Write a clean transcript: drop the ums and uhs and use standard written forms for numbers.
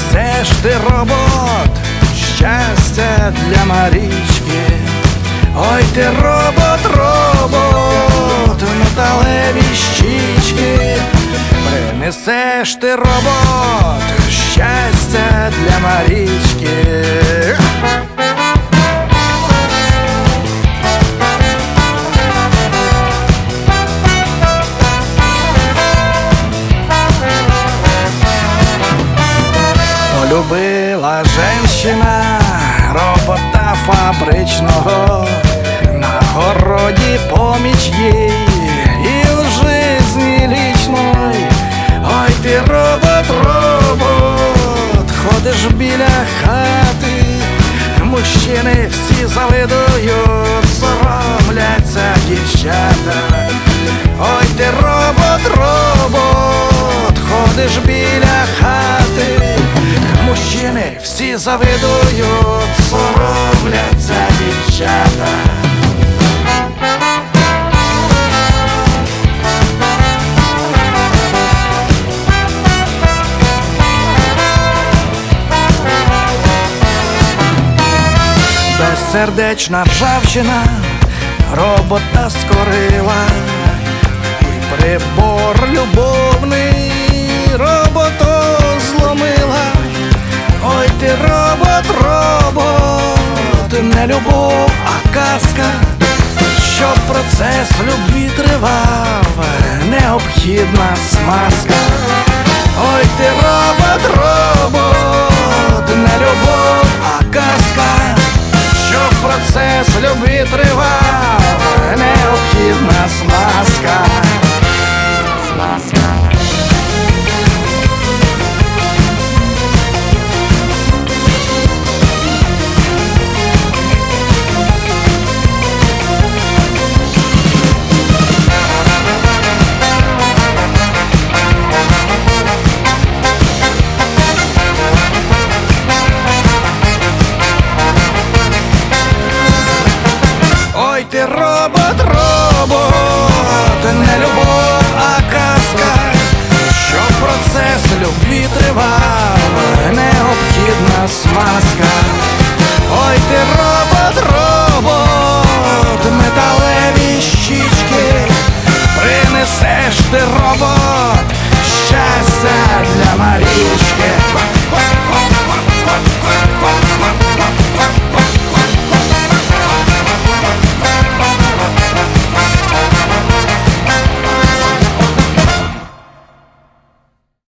Принесеш ти, робот, щастя для Марічки. Ой ти, робот, робот, металеві щічки. Принесеш ти, робот, щастя для Марічки. Полюбила женщина робота фабричного, на городі поміч їй і в жизни личной. Ой ти, робот, робот, ходиш біля хати, мужчини всі завидують, соромляться дівчата. Ой ти, робот, робот, ходиш біля хати, мужчини всі завидують, соромляться дівчата. Безсердечна ржавчина робота скорила, і прибор любовний роботу зломила. Ой ти, робот, робот, не любов, а казка. Щоб процес любві тривав, необхідна смазка. Ой ти, робот,